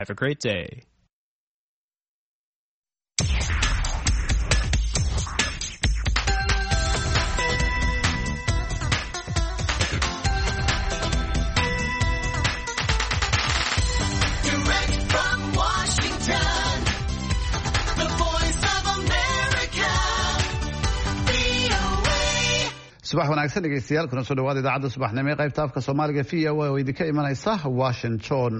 Have a great day. Direct from Washington, the voice of America, VOA. subax wanaagsan dhegeystayaal kuna soo dhawaada idaacadda subaxnimo ee qaybta afka Soomaaliga VOA oo idinka imanaysa Washington.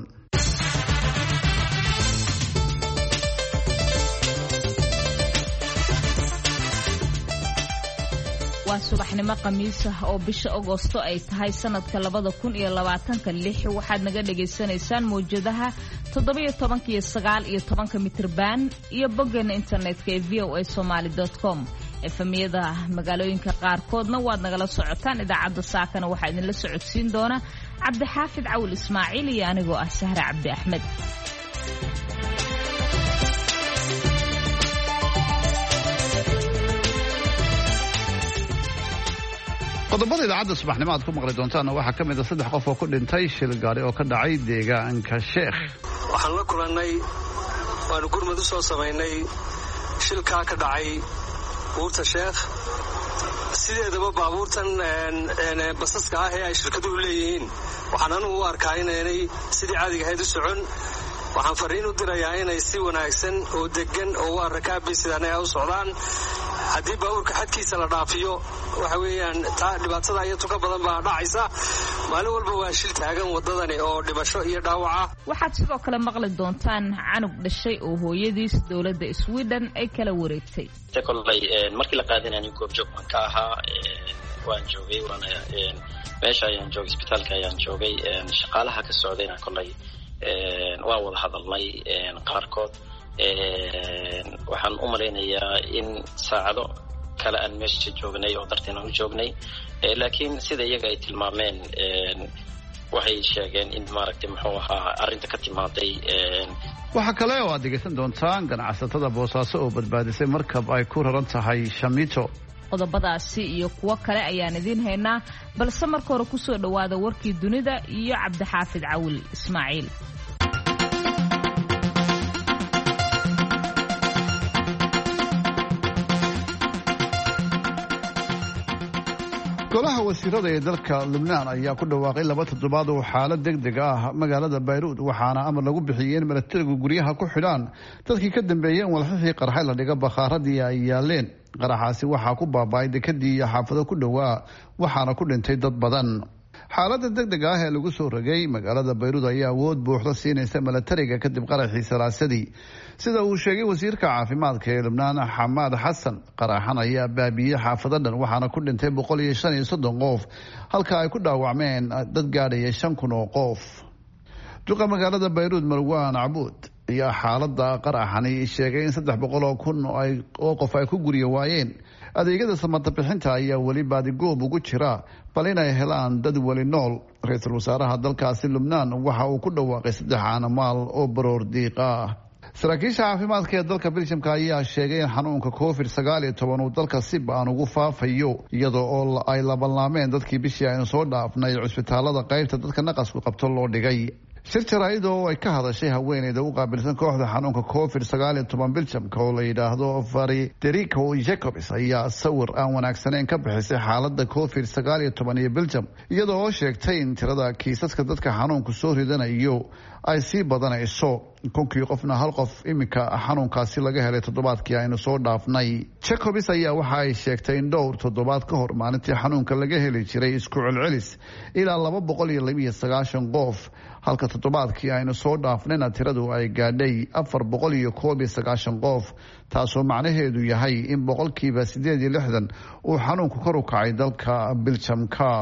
waa subaxnimo khamiis ah oo bisha Agoosto ay tahay sanadka 2026 waxaad naga dhageysanaysaan mowjadaha 17 iyo 9 iyo 10 mitirban iyo boggeena internetka ee voasomali.com efamiyada magaalooyinka qaarkoodna waad nagala socotaan idaacadda saakana waxaa idinla socodsiin doona Cabdixaafid Cawil Ismaaciil iyo anigoo ah Sahra Cabdi Axmed. qodobada idaacadda subaxnimo aad ku maqli doontaan waxaa ka mid ah 3 qof oo ku dhintay shil gaari oo ka dhacay deegaanka Sheekh. waxaan la kulannay waanu gurmad u soo samaynay shilkaa ka dhacay buurta Sheekh. sideedaba baabuurtan basaska ah ee ay shirkaduhu leeyihiin waxaan anigu u arkaa inaanay sidii caadiga ahayd u socon. waxaan fariin u dirayaa inay si wanaagsan oo degan oo waa rakaabay sidaan ay u socdaan. haddii baabuurka xadkiisa la dhaafiyo waxa weeyaan taa dhibaatada iyo tuka badan baa dhacaysa. maalin walba waa shil taagan wadadani oo dhimasho iyo dhaawaca. waxaad sidoo kale maqli doontaan canug dhashay oo hooyadiis dowladda Sweden ay kala wareegtay. markii la qaadanayo goobjoog baan ka ahaa waan joogay meesha ayaan joogay isbitaalka ayaan joogay shaqaalaha ka socdayna kollay waan wada hadalnay qaarkood. waxaan u malaynayaa in saacado kale aan meesha joognay oo darteen aan u joognay laakiin sida iyaga ay tilmaameen waxay sheegeen in maaragtay muxuu ahaa arrinta ka timaaday. waxa kale oo aad dhegeysan doontaan ganacsatada Boosaaso oo badbaadisay markab ay ku raran tahay Shamiito. qodobadaasi iyo kuwo kale ayaan idiin haynaa balse marka hore ku soo dhawaada warkii dunida iyo Cabdixaafid Cawil Ismaaciil. golaha wasiirada ee dalka Lebanon ayaa ku dhawaaqay 2 toddobaad oo xaalad degdeg ah magaalada Beirut waxaana amar lagu bixiyay in militarigu guryaha ku xidhaan dadkii ka dambeeyay walxihii qarxay la dhiga bakhaarradii ay yaaleen. qaraxaasi waxaa ku baaba'ay dekadii iyo xaafado ku dhawaa waxaana ku dhintay dad badan. xaaladda degdeg ah ee lagu soo rogay magaalada Beirut ayaa awood buuxda siinaysa militariga kadib qaraxii salaasadii sida uu sheegay wasiirka caafimaadka ee Lebanon Xamaad Xasan. qaraxan ayaa baabiyay xaafado dhan waxaana ku dhintay 135 qof halka ay ku dhaawacmeen dad gaadhaya 5,000 oo qof. duqa magaalada Beirut Marwan Abuud ayaa xaaladda qaraxani sheegay in 300,000 oo qof ay ku guriyo waayeen. adeegyada samata bixinta ayaa weli baadigoob ugu jira bal inay helaan dad weli nool. ra-iisul wasaaraha dalkaasi Lebanon waxa uu ku dhawaaqay 3 caanamaal oo baroor diiq ah. saraakiisha caafimaadka ee dalka Belgiumka ayaa sheegay in xanuunka COVID-19 uu dalka si ba'an ugu faafayo iyadoo oo ay labanlaameen dadkii bishii aynu soo dhaafnay cusbitaalada qaybta dadka naqasku qabto loo dhigay. shir jaraa'id oo ay ka hadashay haweeneyda u qaabilsan kooxda xanuunka COVID-19 Belgiumka oo la yidhaahdo Frederico Jacobs ayaa sawir aan wanaagsaneyn ka bixisay xaaladda COVID-19 ee Belgium iyadoo oo sheegtay in tirada kiisaska dadka xanuunku soo ridanayo ay sii badanayso. 1,000 qofna hal qof iminka xanuunkaasi laga helay toddobaadkii aynu soo dhaafnay. Jacobs ayaa waxa ay sheegtay in dhowr toddobaad ka hor maalintii xanuunka laga heli jiray isku celcelis ilaa 292 qof halka toddobaadkii aynu soo dhaafnayna tiradu ay gaadhay 491 qof taasoo macnaheedu yahay in 8% uu xanuunku kor u kacay dalka Belgiumka.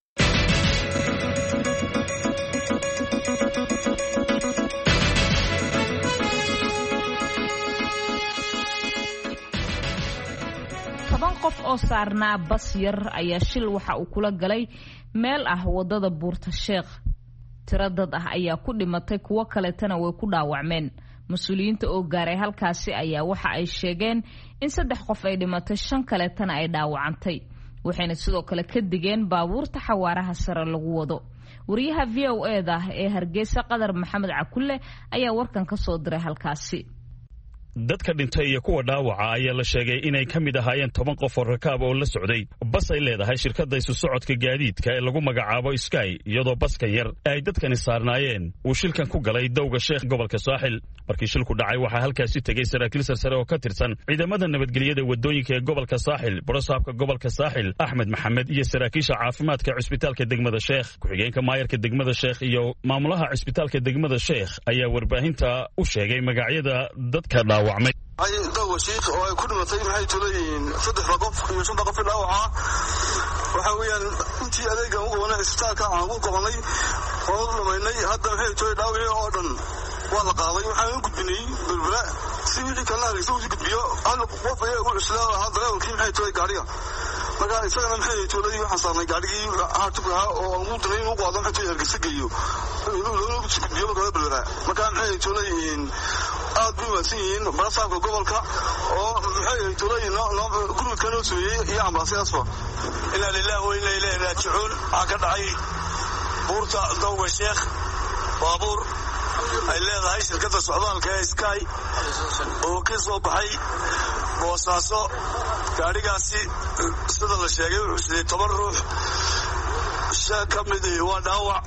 qof oo saarnaa bas yar ayaa shil waxa uu kula galay meel ah wadada buurta Sheekh. tiro dad ah ayaa ku dhimatay kuwo kaleetana way ku dhaawacmeen. mas-uuliyiinta oo gaaray halkaasi ayaa waxa ay sheegeen in 3 qof ay dhimatay 5 kaleetana ay dhaawacantay. waxayna sidoo kale ka digeen baabuurta xawaaraha sare lagu wado. wariyaha VOA-da ee Hargeysa Qadar Maxamed Cakulle ayaa warkan ka soo diray halkaasi. dadka dhintay iyo kuwa dhaawaca ayaa la sheegay inay ka mid ahaayeen 10 qof oo rakaab oo la socday bas ay leedahay shirkadda isu socodka gaadiidka ee lagu magacaabo Sky iyadoo baska yar ay dadkani saarnaayeen uu shilkan ku galay dowga Sheekh gobolka Saaxil markii shilku dhacay waxaa halkaasi tagay saraakiil sare oo ka tirsan ciidamada nabadgelyada wadooyinka ee gobolka Saaxil borosaabka gobolka Saaxil Axmed Maxamed iyo saraakiisha caafimaadka cisbitaalka degmada Sheekh ku-xigeenka maayarka degmada Sheekh iyo maamulaha cisbitaalka degmada Sheekh ayaa warbaahinta u sheegay magacyada dadka ay dawga sheekh oo ay ku dhimatay maxay tuleeyeen 3 qof iyo 5 qof dhaawaca waxa weeyaan intii adeega ugu wanaagsan isbitaalka aan ugu qabanay oo lumaynay hadda maxay tuleey dhaawaci oo dhan waa la qaaday waxaan u gudbinay bulbula si wixii kala hayso u gudbiyo hal qof ayaa ugu cuslaa hadda reerkii maxay tuleey gaariga marka isagana maxay tuleey waxaan saarnay gaarigii aartuga oo ugu danayn ugu qaado maxay tuleey hargeysa geeyo loo gudbiyo bulbula marka maxay tuleeyeen aad u wanaagsan barasaabka gobolka oo maxay tuleeyeen gurmadka loo sameeyay iyo ambassador ila lillahi wa inna ilayhi raaji'uun ka dhacay buurta dowga Sheekh baabuur ay leedahay shirkadda socdaalka ee Sky oo ka soo baxay boosaaso gaarigaasi sida la sheegay wuxuu siday 10 ruux shan ka mid ah waa dhaawac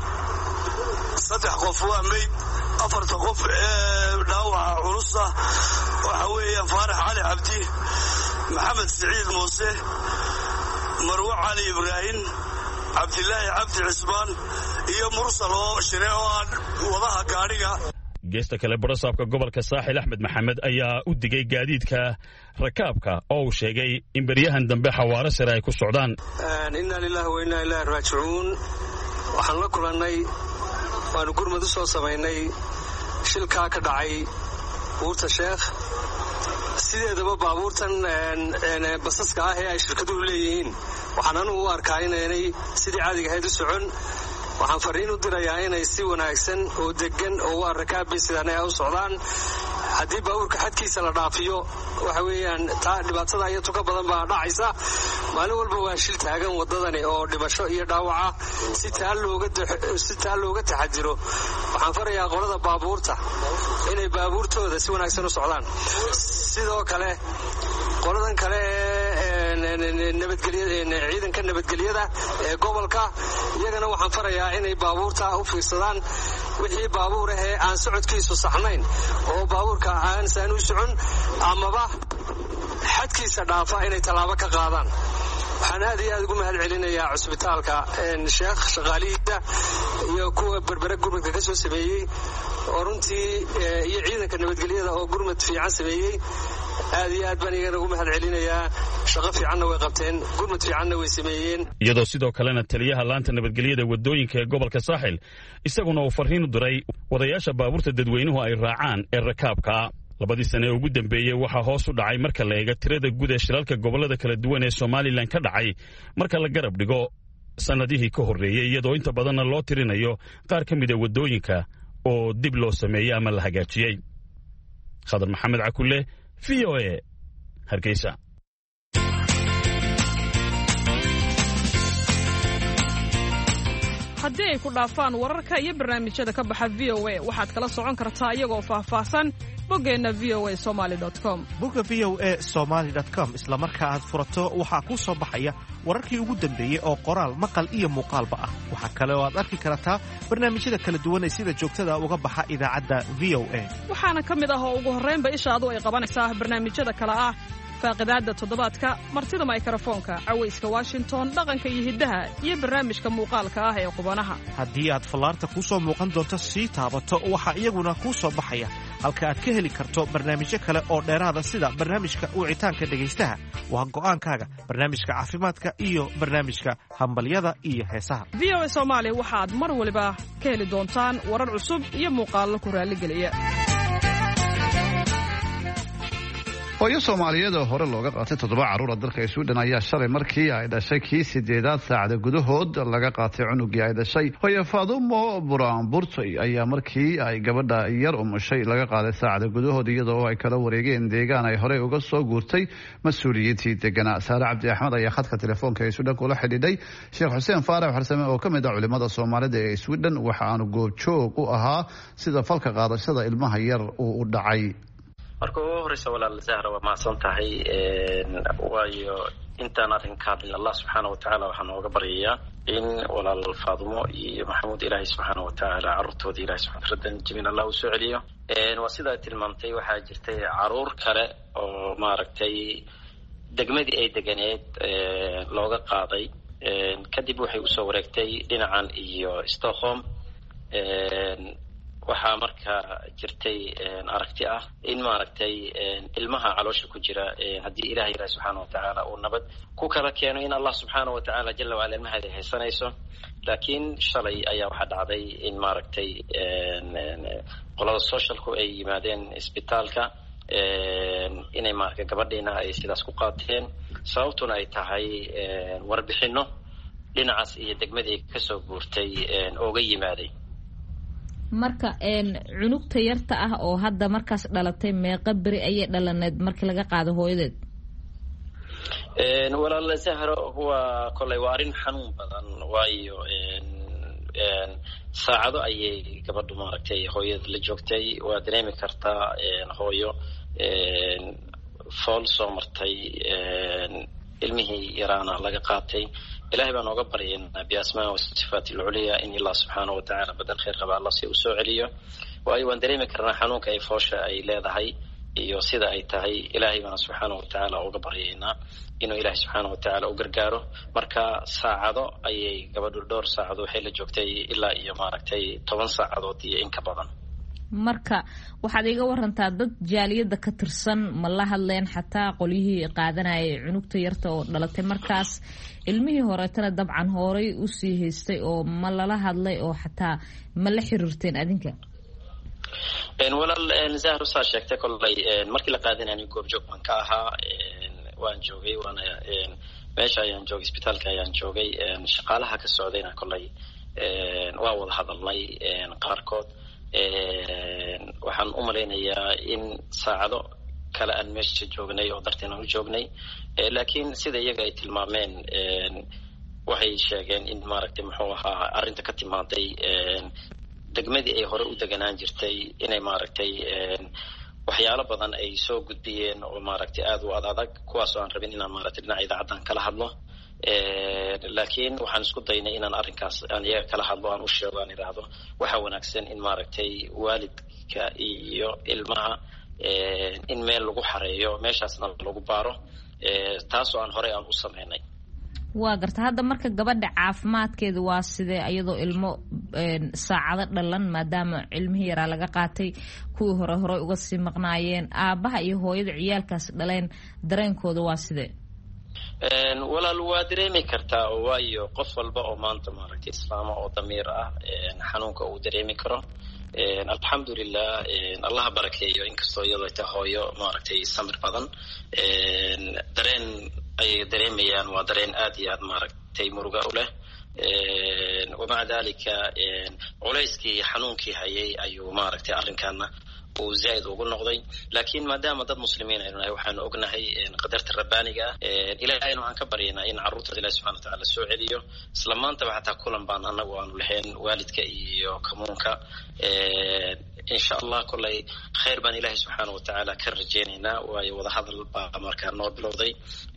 3 qof waa meyd 4 qof dhaawac culus waxa weeyaan Faarax Cali Cabdi Maxamed Saciid Muuse Marwa Cali Ibrahim Cabdilaahi Cabdi Cismaan iyo Mursal oo shireen wadaha gaariga geesta kale borosaabka gobolka Saaxil Axmed Maxamed ayaa u digay gaadiidka rakaabka oo uu sheegay in bariyahan dambe xawaare sare ay ku socdaan inna lillahi wa inna ilayhi raaji'uun waxaan la kulannay waanu gurmad u soo samaynay shilkaa ka dhacay buurta Sheekh sideedaba baabuurtan basaska ah ee ay shirkaduhu leeyihiin waxaan anigu u arkaa inay sidii caadiga ahayd u socon waxaan fariin u dirayaa inay si wanaagsan oo degan oo waa rakaabay sidaan ay u socdaan haddii baabuurka xadkiisa la dhaafiyo waxa weeyaan taa dhibaatada iyo tuka badan baa dhacaysa maalin walba waa shil taagan wadadani oo dhimasho iyo dhaawaca si taa looga taxadiro waxaan farayaa qolada baabuurta inay baabuurtooda si wanaagsan u socdaan sidoo kale qoladan kale ciidanka nabadgelyada ee gobolka iyagana waxaan farayaa inay baabuurta u fiirsadaan wixii baabuur ah ee aan socodkiisu saxnayn oo baabuurka aan saan u socon amaba xadkiisa dhaafa inay tallaabo ka qaadaan waxaan aad iyo aad ugu mahad celinayaa cisbitaalka Sheekh shaqaalihiisa iyo kuwa berbera gurmadka ka soo sameeyey oo runtii iyo ciidanka nabadgelyada oo gurmad fiican sameeyey aad iyo aad baan igana ugu mahad celinayaa shaqo fiicanna way qabteen gurmad fiicanna way sameeyeen iyadoo sidoo kalena taliyaha laanta nabadgelyada wadooyinka ee gobolka Saaxil isaguna uu fariin u diray wadayaasha baabuurta dadweynuhu ay raacaan ee rakaabka labadii sano ee ugu dambeeyay waxaa hoos u dhacay marka la eego tirada guud ee shilalka gobolada kala duwan ee Somaliland ka dhacay marka la garab dhigo sanadihii ka horreeyay iyadoo inta badan loo tirinayo qaar ka mid ah wadooyinka oo dib loo sameeyay ama la hagaajiyay Qadar Maxamed Cakulle VOA Hargeysa haddii ay ku dhaafaan wararka iyo barnaamijyada ka baxa VOA waxaad kala socon kartaa iyagoo faahfaahsan boggeenna voasomali.com bogga voasomali.com isla marka aad furato waxaa kuu soo baxaya wararkii ugu dambeeyey oo qoraal maqal iyo muuqaalba ah waxaa kale oo aad arki kartaa barnaamijyada kala duwan ee sida joogtada uga baxa idaacadda VOA waxaana ka mid ah oo ugu horraynba ishaadu ay qabanaysaa barnaamijyada kale ah faaqidaadda toddobaadka martida mikrofoonka cawayska Washington dhaqanka iyo hiddaha iyo barnaamijka muuqaalka ah ee qubanaha haddii aad fallaarta ku soo muuqan doonto sii taabato waxaa iyaguna kuu soo baxaya halka aad ka heli karto barnaamijyo kale oo dheeraada sida barnaamijka wicitaanka dhegaystaha waa go'aankaaga barnaamijka caafimaadka iyo barnaamijka hambalyada iyo heesaha VOA Soomaali waxaad mar waliba ka heli doontaan warar cusub iyo muuqaallo ku raaligeliya hooyo Soomaaliyeed oo hore looga qaatay 7 caruur dalka Sweden ayaa shalay markii ay dhashay kii 8 saacad gudahood laga qaatay cunugii ay dhashay. Hooyo Faadumo Buraanburtay ayaa markii ay gabadha yar umushay laga qaaday saacad gudahood iyadoo ay kala wareegeen deegaan ay hore uga soo guurtay mas'uuliyiintii deegaanka. Saara Cabdi Axmed ayaa khadka telefoonka ee Sweden kula xidhiidhay Sheekh Xuseen Faarax Xarsame oo kamid ah culimada Soomaalida ee Sweden waxa aanu goobjoog u ahaa sida falka qaadashada ilmaha yar uu u dhacay. marka ugu horeysa walaal Zahra waa maasan tahay waayo intaan arrinka hadlin Allah subhanahu wa ta'ala waxaan uga baryayaa in walaal Faadumo iyo Maxamuud Ilaahay subhanahu wa ta'ala carruurtooda Ilaahay subhanahu wa ta'ala jamiin Allah u soo celiyo waa sida tilmaantay waxaa jirtay caruur kale oo maaragtay degmadii ay deganeed looga qaaday kadib waxay u soo wareegtay dhinacan iyo Stockholm waxaa marka jirtay aragti ah in maaragtay ilmaha caloosha ku jira haddii Ilaahay subhanahu wa ta'ala uu nabad ku kala keeno in Allah subhanahu wa ta'ala jalla wa ala ilmaha haysanayso laakiin shalay ayaa waxa dhacday in maaragtay qolada socialku ay yimaadeen isbitaalka inay marka gabadheena ay sidaas ku qaateen sababtuna ay tahay warbixino dhinacaas iyo degmadii ka soo guurtay ooga yimaaday marka cunugta yarta ah oo hadda markaas dhalatay meeqa bari ayay dhalaneed markii laga qaado hooyadeed walaal Zahra huwa kulay waa arin xanuun badan waayo saacado ayay gabadhu maaragtay hooyada la joogtay waa dareemi kartaa hooyo fool soo martay ilmihii yaraana laga qaatay إلهي بأن أقبرين بأسماء والصفات العليا إن الله سبحانه وتعالى بدل خير قبل الله سيء عليه وأيوان دريمك رنا حنوك أي فوشة أي لا هاي يوصيدا أي تهي إلهي بأن سبحانه وتعالى أقبرين إنه إلهي سبحانه وتعالى أقرقاره مركا ساعدو أي قبل الدور ساعدو حيل جوكتي إلا إيا ماركتي 10 ساعدو دي إنك بدن marka waxaad iga warantaa dad jaaliyada ka tirsan ma la hadleen xataa qolihii qaadanayay cunugta yarta oo dhalatay markaas ilmihii horeetana dabcan horay u sii haystay oo ma lala hadlay oo xataa ma la xiriirteen adinka walaal Zahra saa sheegtay kollay markii la qaadanayay goobjoog man ka ahaa waan joogay waana meesha ayaan joogay isbitaalka ayaan joogay shaqaalaha ka socdayna kollay waa wada hadalnay qaarkood waxaan u malaynayaa in saacado kale aan meesha joognay oo darteena u joognay laakiin sida iyaga ay tilmaameen waxay sheegeen in maaragtay muxuu ahaa arrinta ka timaaday degmadii ay hore u deganaan jirtay inay maaragtay waxyaalo badan ay soo gudbiyeen oo maaragtay aad u adag kuwaas oo aan rabin inaan maaragtay dhinaca idaacaddan kala hadlo laakiin waxaan isku daynay inaan arrinkaas aan iyaga kala hadlo aan u sheego aan iraahdo waxa wanaagsan in maaragtay waalidka iyo ilmaha in meel lagu xareeyo meeshaasna lagu baaro taasoo aan horey aan u sameynay waa garta hadda marka gabadha caafimaadkeeda waa sidee iyadoo ilmo saacado dhalan maadaama ilmihii yaraa laga qaatay kuwii hore uga sii maqnaayeen aabaha iyo hooyada ciyaalkaas dhaleen dareenkooda waa sidee walaal waa dareemi kartaa waayo qof walba oo maanta maaragtay islaama oo damiir ah xanuunka uu dareemi karo alxamdulillah allah barakeeyo inkastoo iyadoo ta hooyo maaragtay samir badan dareen ay dareemayaan waa dareen aad iyo aad maaragtay muruga u leh ومع ذلك culayskii xanuunkii hayay ayuu maaragtay arrinkaana uu zaid ugu noqday laakiin maadaama dad muslimiin aynu nahay waxaanu ognahay qadarta rabbaaniga ilaahayna waxaan ka baryaynaa in carruurtooda ilaahi subxana watacaala soo celiyo isla maantaba xataa kulan baan annagu aanu lahayn waalidka iyo kamuunka insha allah kollay khayr baan ilaahi subxaana watacaala ka rajaynaynaa waayo wadahadal baa markaa noo bilowday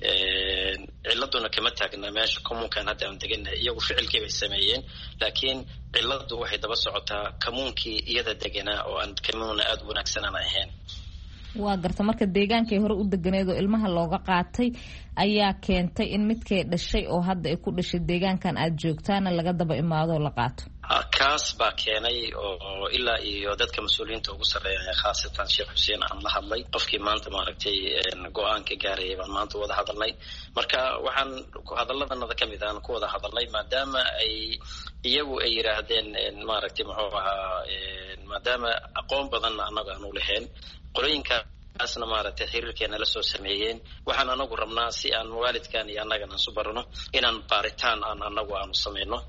ciladuna kama taagna meesha kamuunkan hadda aan degannahay iyagu ficilkii bay sameeyeen laakiin ciladu waxay daba socotaa kamuunkii iyada deganaa oo aan kamuuna aad u wanaagsanaan ahayn waa garta marka deegaankay hore u deganeed oo ilmaha looga qaatay ayaa keentay in midkay dhashay oo hadda ay ku dhashay deegaankan aad joogtaana laga daba imaado oo la qaato kaas baa keenay oo ilaa iyo dadka mas-uuliyiinta ugu sarreeya khaasatan sheekh xuseen aan la hadlay qofkii maanta maaragtay go-aanka gaarayay baan maanta wada hadalnay marka waxaan hadalladanada ka mid aan ku wada hadalnay maadaama ay iyagu ay yidhaahdeen maaragtay muxuu ahaa maadaama aqoon badanna annaga aanu lahayn qolooyinka asna maaragtay xiriirkeena la soo sameeyeen waxaan anagu rabnaa si aan waalidkan iyo annagana isu barano inaan baaritaan aan anagu aanu sameyno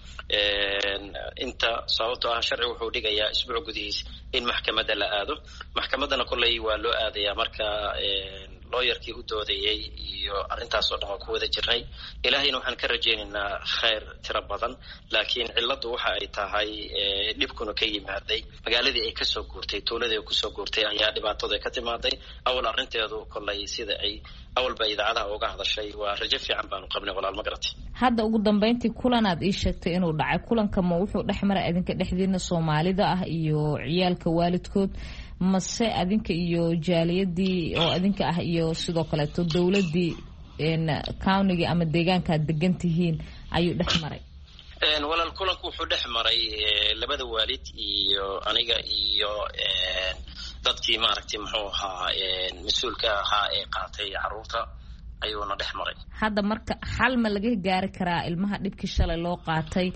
inta sababtoo ah sharci wuxuu dhigayaa isbuuc gudihiis in maxkamadda la aado maxkamaddana kolley waa loo aadayaa marka looyarkii u doodayay iyo arrintaas oo dhan waa ku wada jirnay ilaahayna waxaan ka rajaynaynaa khayr tiro badan laakiin cilladdu waxa ay tahay dhibkuna ka yimaaday magaaladii ay kasoo guurtay tuuladii ay kusoo guurtay ayaa dhibaatadu ay ka timaaday awal arrinteedu kolley sida ay awalba idaacadaha uga hadashay waa rajo fiican baanu qabnay walaal ma garatay hadda ugu dambeyntii kulanaad ii sheegtay inuu dhacay kulanka ma wuxuu dhex maray adinka dhexdiina soomaalida ah iyo ciyaalka waalidkood mase adinka iyo jaaliyadii oo adinka ah iyo sidoo kaleeto dowladii countiga ama deegaankaad degan tihiin ayuu dhex maray walaal kulanku wuxuu dhex maray labada waalid iyo aniga iyo dadkii maaragtay muxuu ahaa mas-uulka ahaa ee qaatay carruurta ayuuna dhex maray hadda marka xal ma laga gaari karaa ilmaha dhibkii shalay loo qaatay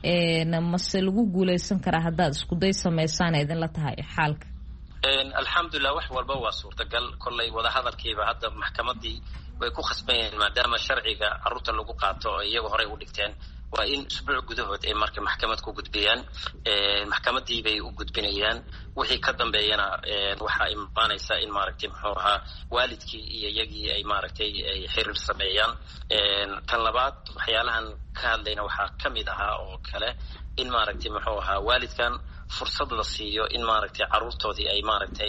mase lagu guuleysan karaa haddaad iskuday samaysaan idinla tahay xaalka alxamdulilah wax walba waa suurtagal kolley wadahadalkiiba hadda maxkamadii way ku khasban yihiin maadaama sharciga carruurta lagu qaato oo iyagu horey u dhigteen waa in isbuuc gudahood ay marka maxkamad ku gudbiyaan maxkamadii bay u gudbinayaan wixii ka dambeeyana waxaa imaanaysa in maaragtay muxuu ahaa waalidkii iyo iyagii ay maaragtay ay xiriir sameeyaan tan labaad waxyaalahan ka hadlayna waxaa ka mid ahaa oo kale in maaragtay muxuu ahaa waalidkan fursad la siiyo in maaragtay carruurtoodii ay maaragtay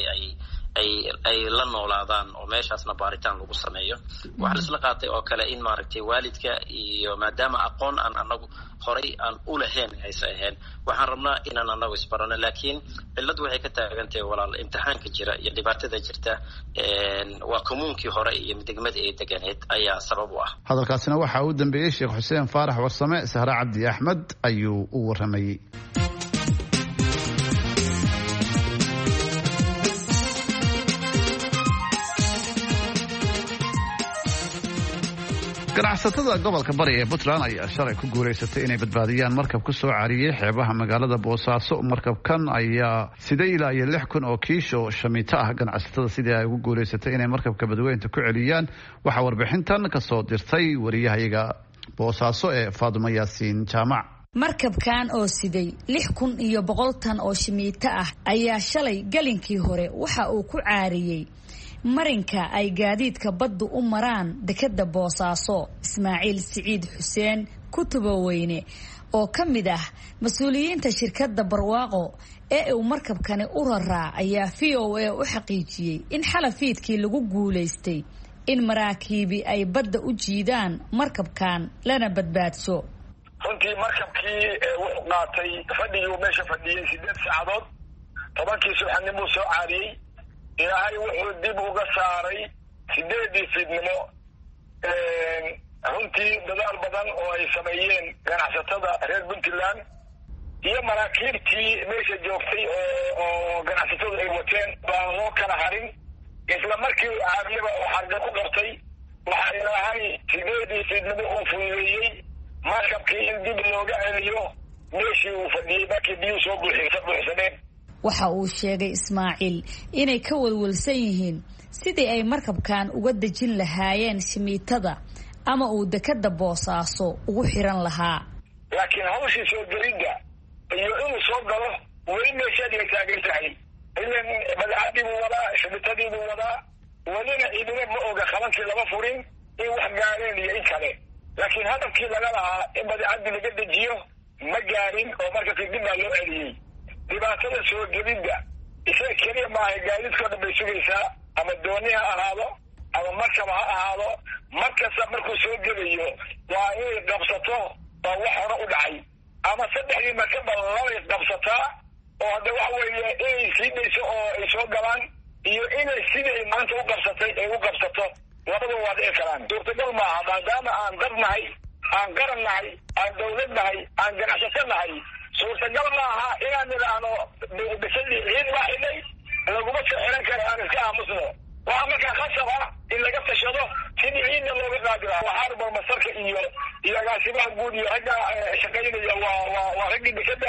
ay la noolaadaan oo meeshaasna baaritaan lagu sameeyo waxaa laisla qaatay oo kale in maaragtay waalidka iyo maadaama aqoon aan anagu horay aan u lahayn hayse ahayn waxaan rabnaa inaan anagu isbarano laakiin cilladdu waxay ka taagantahay walaal imtixaanka jira iyo dhibaatada jirta waa commuunkii hore iyo degmada ay deganeed ayaa sabab u ah hadalkaasina waxaa u dambeeyey sheekh xuseen faarax warsame sahre cabdi axmed ayuu u waramayey ganacsatada gobolka bari ee puntland ayaa shalay ku guulaysatay inay badbaadiyaan markab ku soo cariyey xeebaha magaalada boosaaso markabkan ayaa siday ilaa iyo 6,000 oo kiisho shamiito ah ganacsatada sidii ay ugu guulaysatay inay markabka badweynta ku celiyaan waxaa warbixintan kasoo dirtay wariyahayaga boosaaso ee Faadumo Yaasiin Jaamac markabkan oo siday 6,100 tan oo shamiito ah ayaa shalay galinkii hore waxa uu ku caariyey marinka ay gaadiidka baddu u maraan dekada boosaaso Ismaaciil Siciid Xuseen Kutubaweyne oo ka mid ah mas'uuliyiinta shirkadda Barwaaqo ee uu markabkani u raraa ayaa VOA u xaqiijiyay in xalafiidkii lagu guuleystay in maraakiibi ay badda u jiidaan markabkan lana badbaadso runtii markabkii wuxuu qaatay fadhigii meesha fadhiyay 8 saacadood 10 subaxnimo soo caariyay ilaahay wuxuu dib uga saaray 8 fiidnimo runtii dadaal badan oo ay sameeyeen ganacsatada reer Puntland iyo maraakiibtii meesha joogtay oo ganacsatada ay wateen baa loo kala harin isla markii caariyaba oo xarga ku qabtay waxaa ilaahay 8 fiidnimo uu fuuleeyay markabkii in dib looga celiyo meeshii uu fadhiyay markii biyo soo buuxsadeen waxa uu sheegay Ismaaciil inay ka walwalsan yihiin sidii ay markabkan uga dejin lahaayeen shimiitada ama uu dekada Boosaaso ugu xiran lahaa laakiin hawshii soo gelida iyo inuu soo galo weli meeshadii ay taagan tahay ilan badacadii wada shimiitadii wada walina idina ma oga qabankii laba furin in wax gaareen iyo in kale laakiin hadafkii laga lahaa in badacadii laga dejiyo ma gaarin oo markabkii dib baa loo celiyey dhibaatada soo gelida isaga keliya maaha gaadiidkoo dhan bay sugaysaa ama dooni ha ahaado ama markaba ha ahaado markasta markuu soo gelayo waa inay qabsato oo wax hore u dhacay ama 3 markaba labay qabsataa oo hadda waxa weeye inay sii dhayso oo ay soo galaan iyo inay sidii maanta u qabsatay ay u qabsato labada waa dhici karaan suurtagal maaha maadaama aan darnahay aan garannahay aan dawlad nahay aan ganacsato nahay suurtagal maaha inaan nidhaahno bisadii ciid baa xidhay laguma soo xiran kara aan iska aamusno waxaa markaa khasab ah in laga tashado sidii ciidda looga qaadi lahaa waxaa barmasarka iyo agaasimaha guud iyo ragga shaqaynaya waa raggii bisada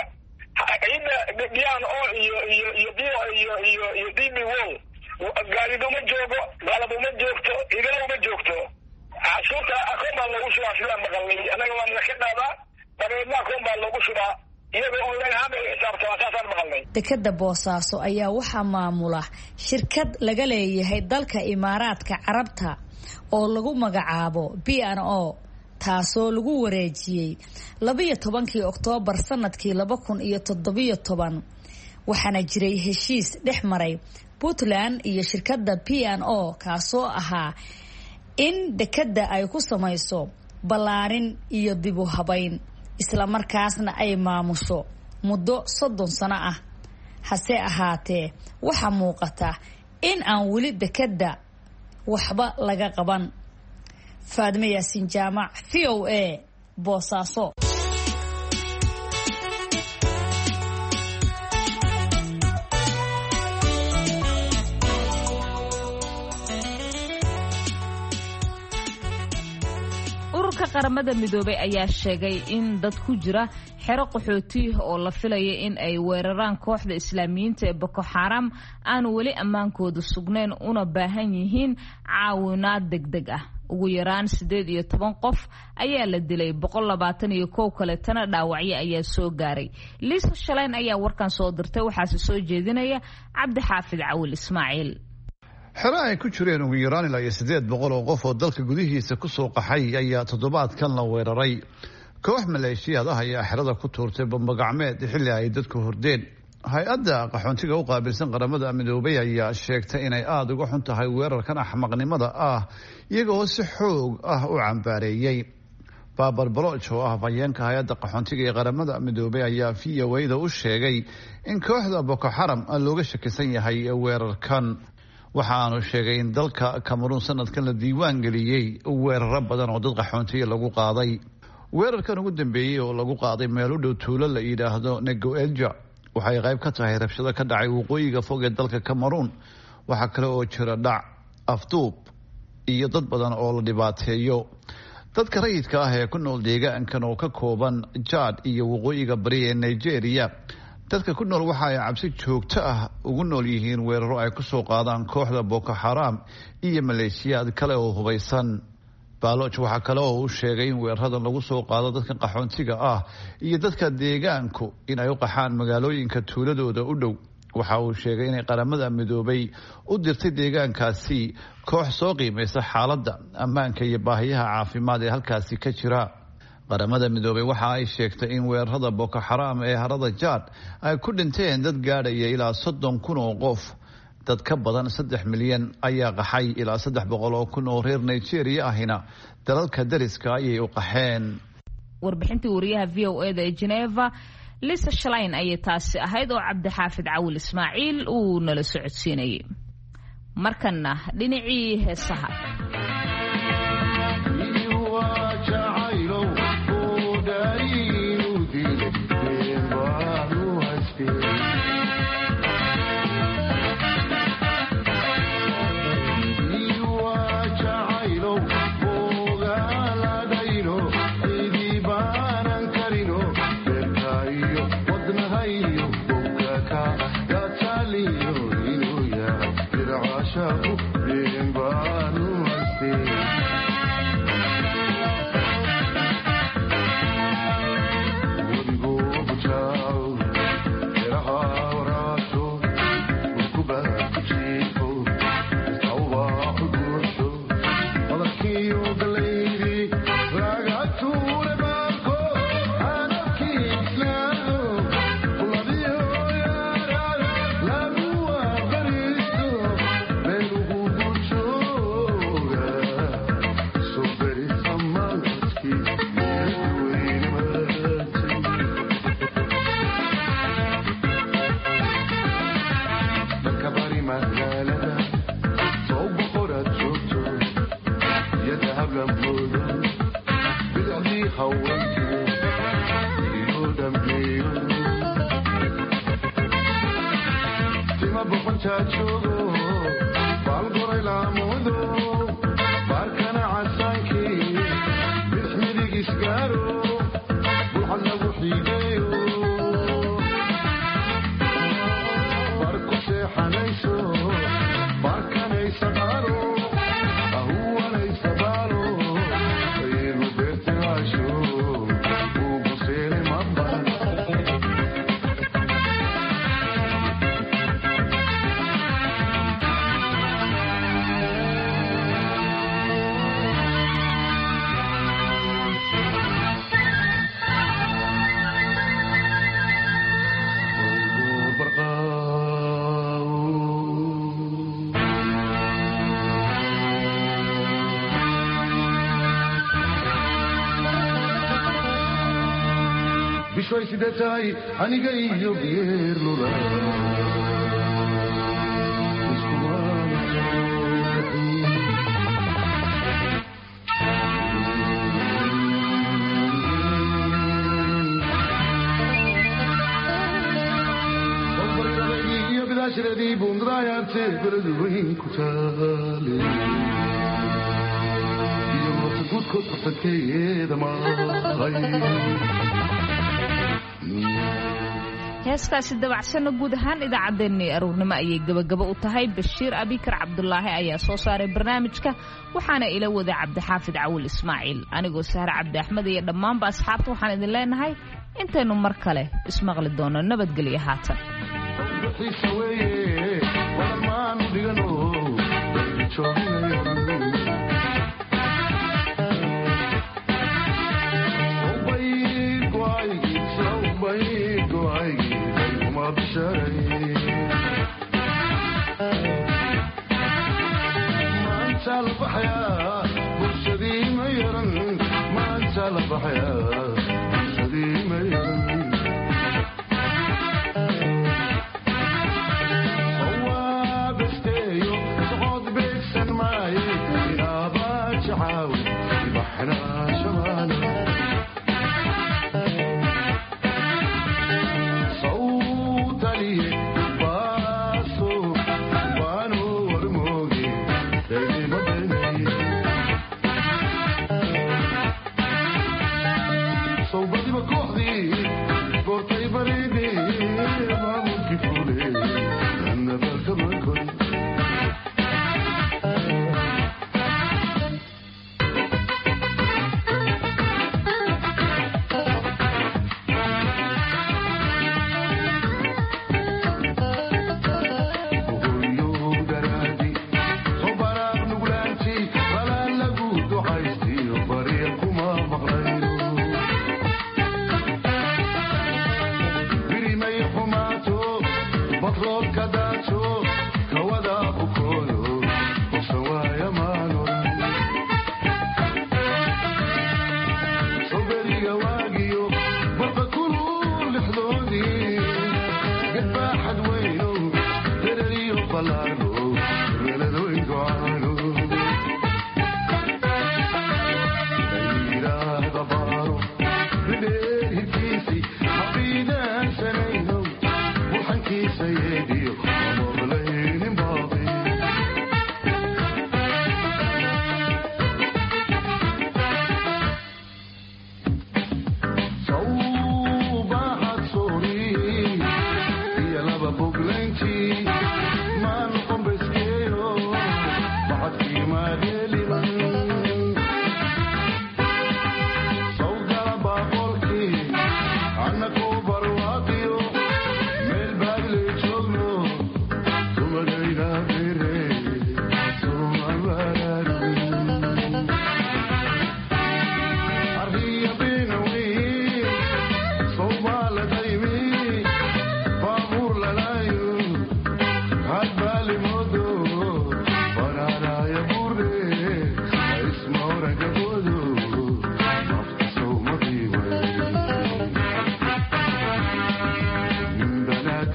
ciidda biyaan oo iyo DB Wall gaadiduma joogo joogo qalab uma joogto idina uma joogto cashuurta akoon baa loogu shubaa sidaan maqalnay annaga waa nala ka qaadaa dabeedna akoon baa loogu shubaa iyagoo online ahaan bay xisaabtamaa saasaan maqalnay. dekeda boosaaso ayaa waxaa maamula shirkad laga leeyahay dalka imaaraadka carabta oo lagu magacaabo B&O taasoo lagu wareejiyey 12 Oktoobar sanadkii 2017 waxaana jiray heshiis dhex maray Puntland iyo shirkadda B&O kaasoo ahaa in dekeda ay ku samayso ballaarin iyo dib u habayn isla markaasna ay maamusho muddo 30 sano ah hase ahaatee waxa muuqata in aan weli dekeda waxba laga qaban. Faadme Yaasin Jaamac VOA Boosaaso. ururka qaramada midoobay ayaa sheegay in dad ku jira xero qaxooti oo la filayo in ay weeraraan kooxda islaamiyiinta ee Boko Haram aan weli ammaankooda sugnayn una baahan yihiin caawinaad degdeg ah. ugu yaraan 18 qof ayaa la dilay 121 kale tana dhaawacyo ayaa soo gaaray. Liisa Shalayn ayaa warkan soo dirtay waxaase soo jeedinaya Cabdi Xaafid Cawil Ismaaciil. xero ay ku jireen ugu yaraan ilaa 800 oo qof oo dalka gudihiisa ku soo qaxay ayaa toddobaadkan la weeraray. koox maleeshiyad ah ayaa xerada ku tuurtay bambagacmeed xilli ay dadku hordeen. hay-adda qaxoontiga u qaabilsan qaramada midoobay ayaa sheegtay inay aad uga xun tahay weerarkan axmaqnimada ah iyagoo si xoog ah u cambaareeyay. Babar Baloch oo ah hafayeenka hay-adda qaxoontiga ee qaramada midoobay ayaa VOA-da u sheegay in kooxda Boko Haram looga shakisan yahay weerarkan. waxaanu sheegay in dalka Cameroon sanadkan la diiwaan geliyay weeraro badan oo dad qaxoontiga lagu qaaday. weerarkan ugu dambeeyay oo lagu qaaday meel u dhow tuulo la yiraahdo Negoelja waxay qayb ka tahay rabshado ka dhacay waqooyiga fog ee dalka Cameroon. waxa kale oo jira dhac, afduub iyo dad badan oo la dhibaateeyo. dadka rayidka ah ee ku nool deegaankan oo ka kooban Chad iyo waqooyiga bari ee Nigeria dadka ku nool waxa ay cabsi joogto ah ugu nool yihiin weeraro ay ku soo qaadaan kooxda Boko Haram iyo maleeshiyad kale oo hubaysan. Baloch waxa kale oo uu sheegay in weerarada lagu soo qaado dadka qaxoontiga ah iyo dadka deegaanku in ay u qaxaan magaalooyinka tuuladooda u dhow. waxa uu sheegay in qaramada midoobay u dirtay deegaankaasi koox soo qiimeysa xaaladda ammaanka iyo baahiyaha caafimaad ee halkaasi ka jira. qaramada midoobay waxa ay sheegtay in weerarada Boko Haram ee harada Chad ay ku dhinteen dad gaadhaya ilaa 30,000 oo qof. dad ka badan 3 milyan ayaa qaxay ilaa 300,000 oo reer Nigeria ahina dalalka dariska ayay u qaxeen. warbixintii wariyaha VOA-da ee Geneva Liisa Shalayn ayay taasi ahayd oo Cabdi Xaafid Cawil Ismaaciil uu nala socodsiinayay. markana dhinacii heesaha Barco se xanayso barkanaysa bishoy sidee tahay aniga iyo geerlula شردي بوندرايات بردوين كتالي يوم تقول كنت تكيد ما heeskaasi dabacsana guud ahaan idaacaddeenii aroornimo ayay gabagabo u tahay bashiir abikar cabdulaahi ayaa soo saaray barnaamijka waxaana ila waday cabdixaafid cawil ismaaciil anigoo sahre cabdi axmed iyo dhammaanba asxaabta waxaan idin leenahay intaynu mar kale ismaqli doono nabadgelyo haatan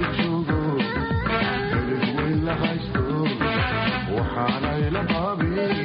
waxaanay la baabin